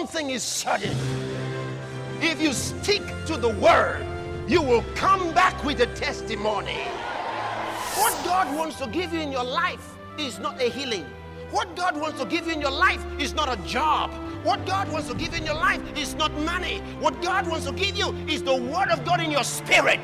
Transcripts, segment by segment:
something is certain. If you stick to the word, you will come back with a testimony. What God wants to give you in your life is not a healing. What God wants to give you in your life is not a job. What God wants to give you in your life is not money. What God wants to give you is the word of God in your spirit.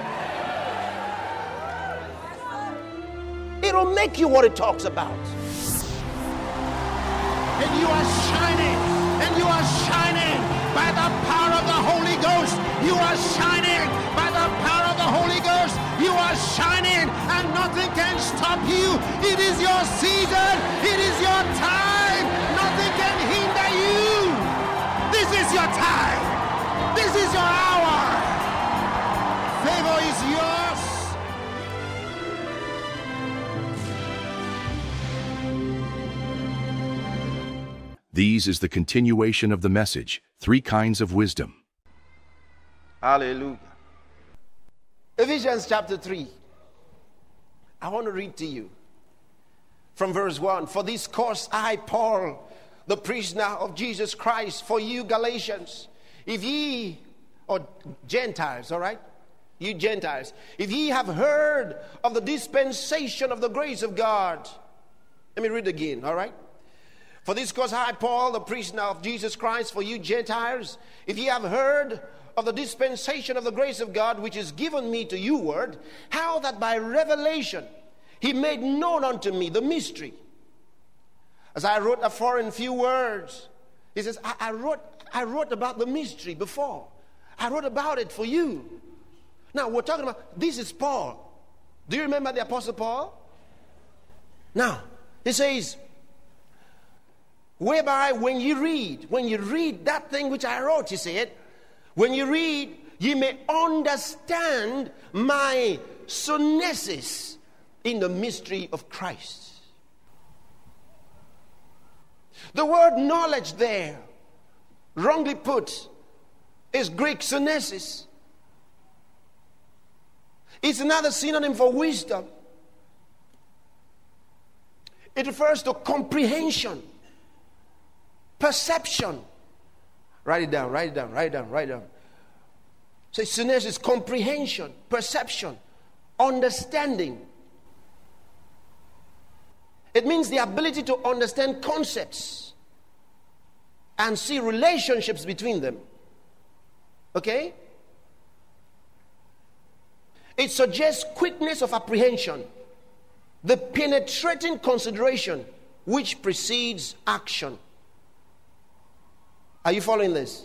It'll make you what it talks about. And you are shining. And you are shining by the power of the Holy Ghost. You are shining by the power of the Holy Ghost. You are shining and nothing can stop you. It is your season. It is your time. Nothing can hinder you. This is your time. This is your hour. Favor is yours. These is the continuation of the message, 3 kinds of wisdom. Hallelujah. Ephesians chapter 3. I want to read to you from verse 1. For this cause I, Paul, the prisoner of Jesus Christ, for you Galatians, if ye, or Gentiles, all right? You Gentiles, if ye have heard of the dispensation of the grace of God. Let me read again, all right? For this cause I, Paul, the prisoner of Jesus Christ, for you Gentiles, if ye have heard of the dispensation of the grace of God, which is given me to you word, how that by revelation he made known unto me the mystery. As I wrote afore in few words, he says, I wrote about the mystery before. I wrote about it for you. Now we're talking about, this is Paul. Do you remember the Apostle Paul? Now, he says, whereby when you read that thing which I wrote, he said, when you read, ye may understand my sunesis in the mystery of Christ. The word knowledge there, wrongly put, is Greek sunesis. It's another synonym for wisdom. It refers to comprehension, perception. Write it down, write it down, write it down, write it down. So sunesis is comprehension, perception, understanding. It means the ability to understand concepts and see relationships between them. Okay? It suggests quickness of apprehension, the penetrating consideration which precedes action. Are you following this?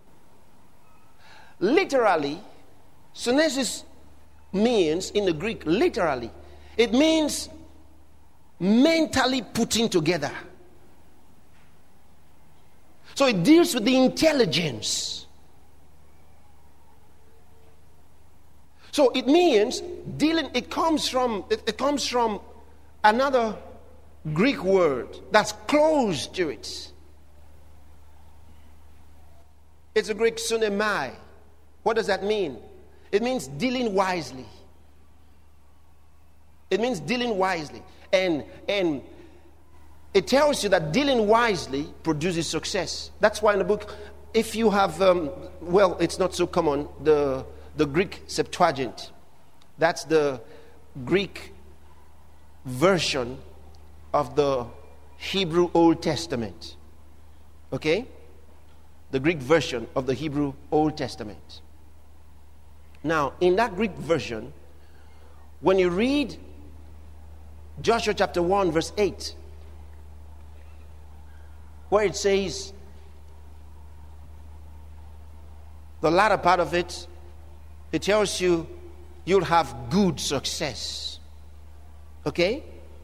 Literally, sunesis means, in the Greek, literally, it means mentally putting together. So it deals with the intelligence. So it means dealing, it comes from another Greek word that's close to it. It's a Greek sunemai. What does that mean? It means dealing wisely. It means dealing wisely. And it tells you that dealing wisely produces success. That's why in the book, if you have, it's not so common, the Greek Septuagint. That's the Greek version of the Hebrew Old Testament. Okay? The Greek version of the Hebrew Old Testament. Now, in that Greek version, when you read Joshua chapter 1 verse 8, where it says, the latter part of it, it tells you you'll have good success. Okay?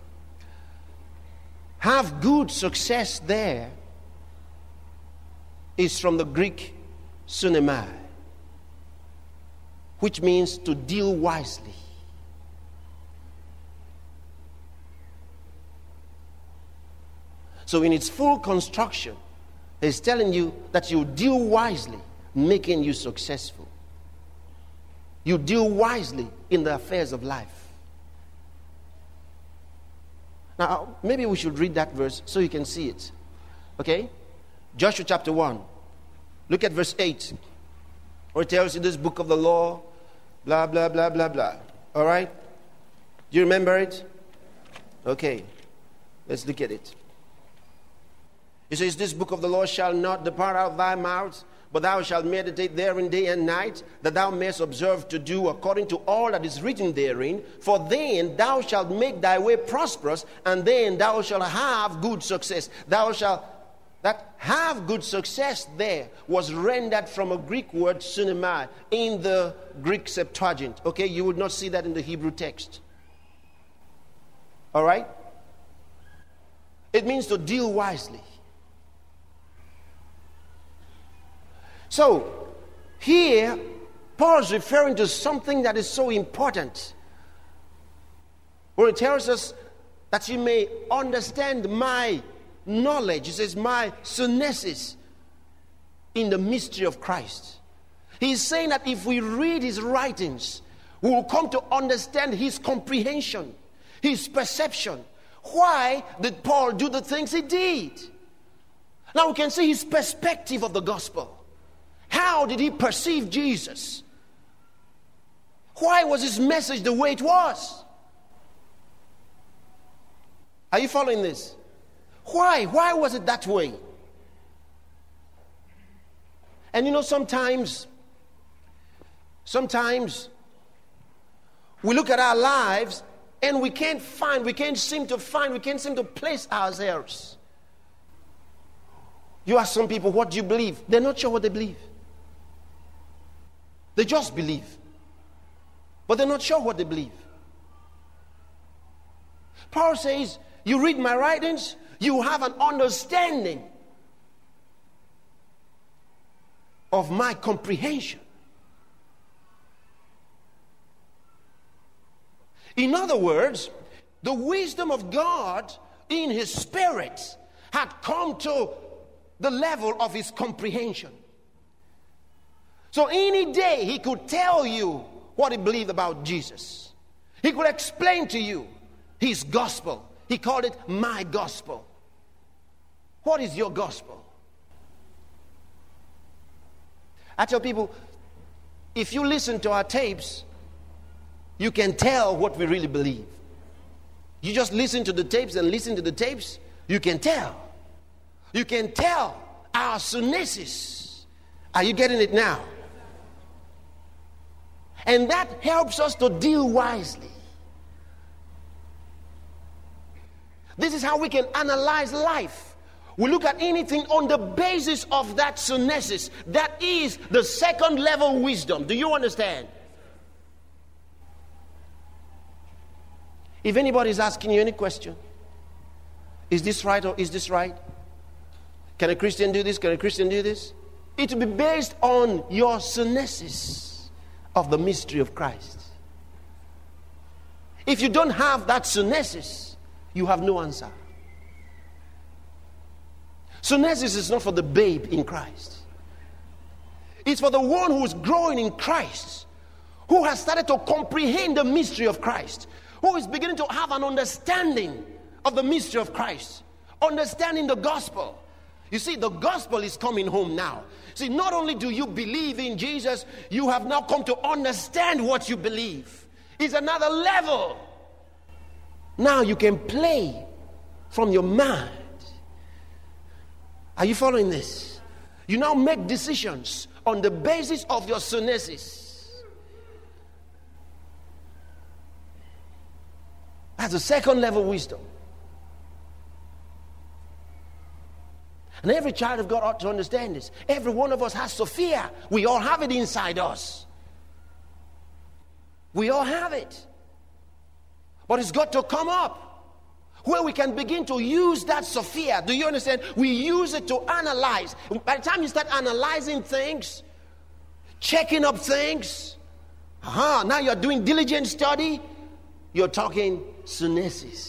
Have good success there is from the Greek sunemai, which means to deal wisely. So in its full construction, it's telling you that you deal wisely, making you successful. You deal wisely in the affairs of life. Now, maybe we should read that verse so you can see it. Okay? Joshua chapter 1. Look at verse 8. Where it tells you this book of the law, blah, blah, blah, blah, blah. All right? Do you remember it? Okay. Let's look at it. It says, this book of the law shall not depart out of thy mouth, but thou shalt meditate therein day and night, that thou mayest observe to do according to all that is written therein. For then thou shalt make thy way prosperous, and then thou shalt have good success. That have good success there was rendered from a Greek word, sunamai, in the Greek Septuagint. Okay, you would not see that in the Hebrew text. All right? It means to deal wisely. So, here, Paul is referring to something that is so important, where it tells us that you may understand my knowledge. It says, my sunesis in the mystery of Christ. He's saying that if we read his writings, we will come to understand his comprehension, his perception. Why did Paul do the things he did? Now we can see his perspective of the gospel. How did he perceive Jesus? Why was his message the way it was? Are you following this? Why? Why was it that way? And you know, sometimes we look at our lives and we can't seem to place ourselves. You ask some people, what do you believe? They're not sure what they believe. They just believe. But they're not sure what they believe. Paul says, you read my writings, you have an understanding of my comprehension. In other words, the wisdom of God in his spirit had come to the level of his comprehension. So any day he could tell you what he believed about Jesus. He could explain to you his gospel. He called it my gospel. What is your gospel? I tell people, if you listen to our tapes, you can tell what we really believe. You just listen to the tapes and listen to the tapes, you can tell. You can tell our sunesis. Are you getting it now? And that helps us to deal wisely. This is how we can analyze life. We look at anything on the basis of that sunesis. That is the second level wisdom. Do you understand? If anybody is asking you any question, is this right or is this right? Can a Christian do this? Can a Christian do this? It will be based on your sunesis of the mystery of Christ. If you don't have that sunesis, you have no answer. Sunesis is not for the babe in Christ. It's for the one who is growing in Christ, who has started to comprehend the mystery of Christ, who is beginning to have an understanding of the mystery of Christ, understanding the gospel. You see, the gospel is coming home now. See, not only do you believe in Jesus, you have now come to understand what you believe. It's another level. Now you can play from your mind. Are you following this? You now make decisions on the basis of your sunesis. That's a second level wisdom. And every child of God ought to understand this. Every one of us has Sophia. We all have it inside us. We all have it. But it's got to come up where we can begin to use that Sophia. Do you understand? We use it to analyze. By the time you start analyzing things, checking up things, now you're doing diligent study, you're talking sunesis.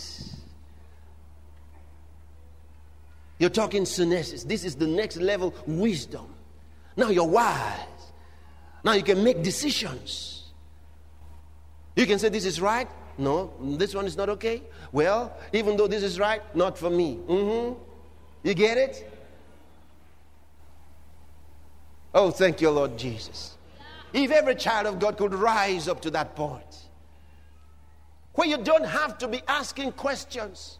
You're talking sunesis. This is the next level wisdom. Now you're wise. Now you can make decisions. You can say this is right. No, this one is not okay. Well, even though this is right, not for me. You get it? Oh, thank you, Lord Jesus. If every child of God could rise up to that point where you don't have to be asking questions,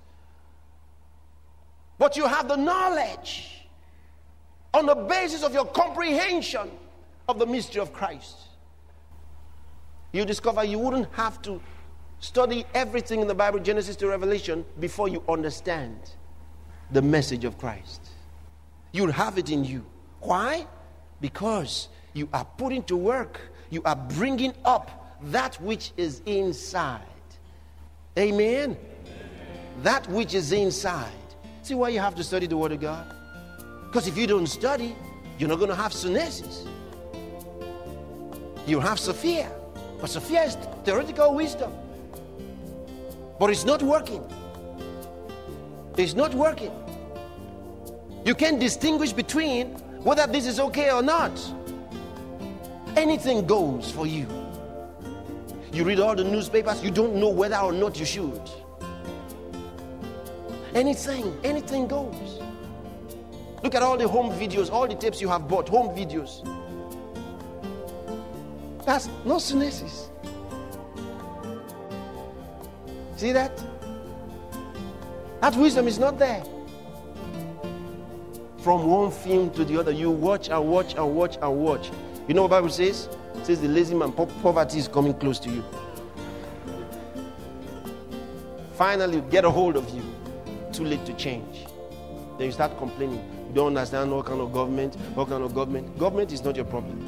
but you have the knowledge on the basis of your comprehension of the mystery of Christ, you discover you wouldn't have to study everything in the Bible, Genesis to Revelation, before you understand the message of Christ. You'll have it in you. Why? Because you are putting to work, you are bringing up that which is inside. Amen? That which is inside. See why you have to study the Word of God? Because if you don't study, you're not going to have synesis. You'll have Sophia. But Sophia is theoretical wisdom. But it's not working. It's not working. You can't distinguish between whether this is okay or not. Anything goes for you. You read all the newspapers, you don't know whether or not you should. Anything goes. Look at all the home videos, all the tapes you have bought, home videos. That's no synesis. See that? That wisdom is not there. From one film to the other, you watch and watch and watch and watch. You know what the Bible says? It says the lazy man, poverty is coming close to you. Finally, get a hold of you. Too late to change. Then you start complaining. You don't understand what kind of government, what kind of government. Government is not your problem.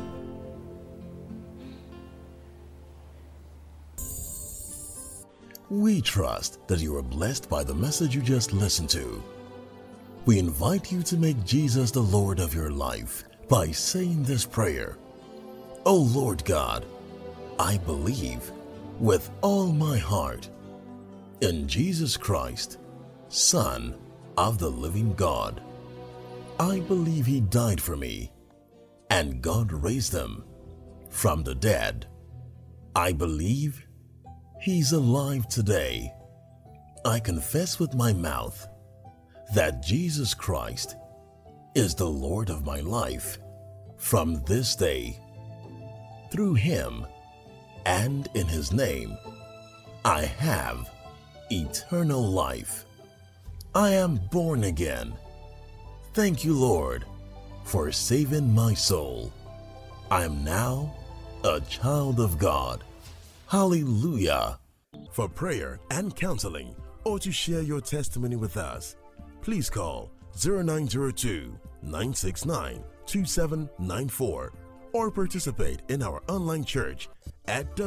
We trust that you are blessed by the message you just listened to. We invite you to make Jesus the Lord of your life by saying this prayer. O Lord God, I believe with all my heart in Jesus Christ, Son of the living God. I believe He died for me and God raised Him from the dead. I believe He's alive today. I confess with my mouth that Jesus Christ is the Lord of my life from this day. Through Him and in His name, I have eternal life. I am born again. Thank you, Lord, for saving my soul. I am now a child of God. Hallelujah. For prayer and counseling or to share your testimony with us, please call 0902-969-2794 or participate in our online church at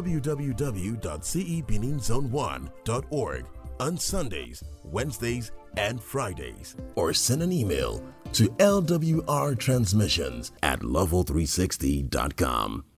www.cebeninzone1.org on Sundays, Wednesdays, and Fridays, or send an email to lwrtransmissions@level360.com.